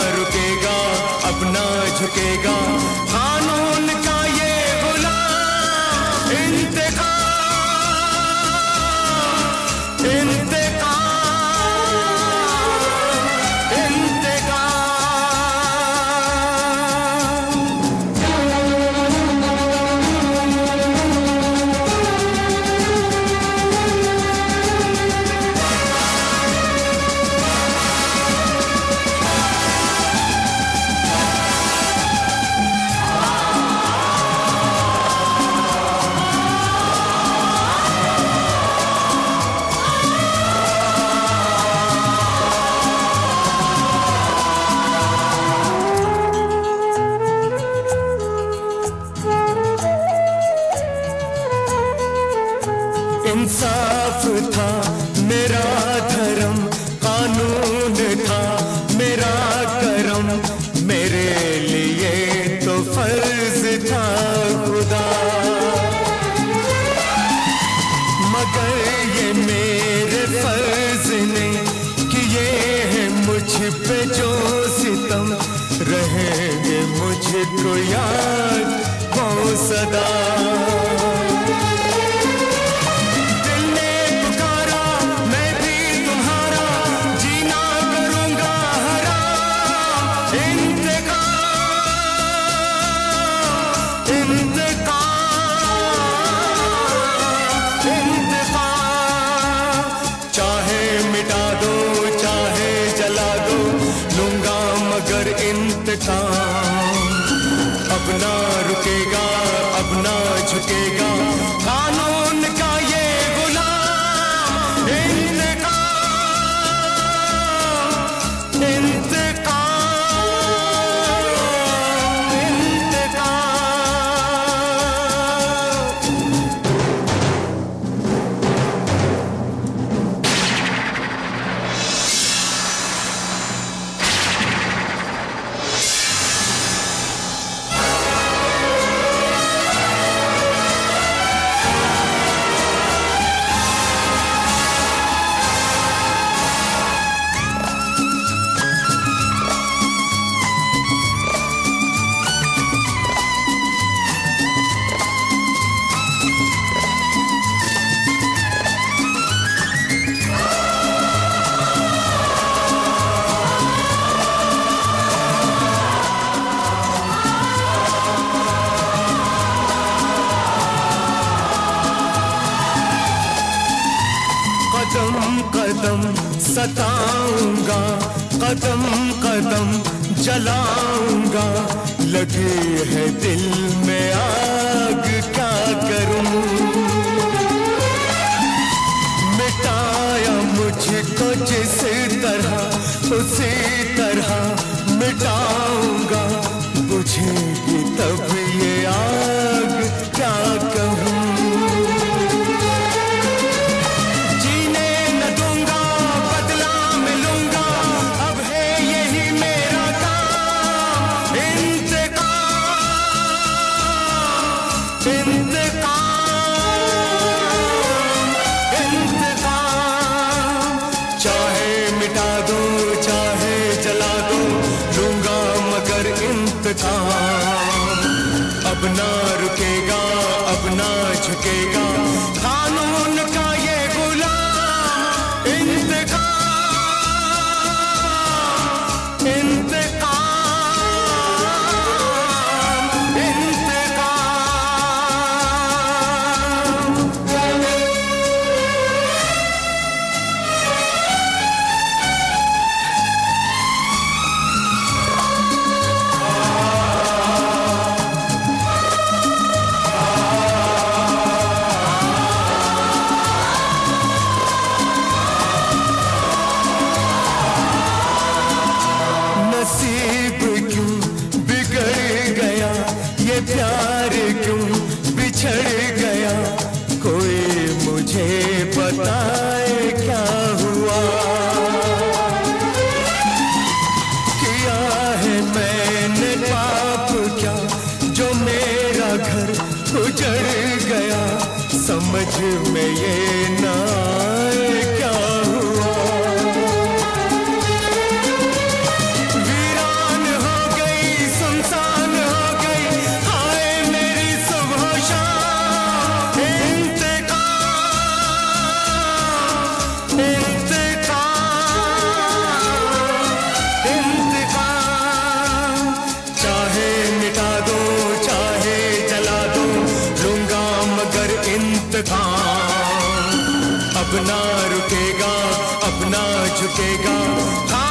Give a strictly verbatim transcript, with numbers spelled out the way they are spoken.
रुकेगा, अब ना झुकेगा कानून का ये गुलाम। इंतकाम, इंतकाम, इंसाफ था मेरा धर्म, कानून था मेरा करम, मेरे लिए तो फर्ज था खुदा। मगर ये मेरे फर्ज ने किए हैं मुझ पे जो सितम, रहेंगे मुझको याद वो सदा। अब ना रुकेगा, अब ना झुकेगा कानून का ये गुलाम। इंतकाम, इंतकाम, कदम कदम सताऊंगा, कदम कदम जलाऊंगा, लगी है दिल में आग क्या करूं। मिटाया मुझको जिस तरह उसी तरह मिटाऊंगा, बुझेगी तब ये आग क्या कहूं। अब ना रुकेगा, अब ना झुकेगा कानून का ये गुलाम। इंतकाम, इंतकाम, इंतकाम। नसीब क्यों बिगड़ गया, ये प्यार क्यों बिछड़ गया, कोई मुझे बताए क्या हुआ। किया है मैंने पाप क्या जो मेरा घर उजड़ गया, समझ में ये ना आए क्या हुआ। वीरा अब ना रुकेगा, अब ना झुकेगा।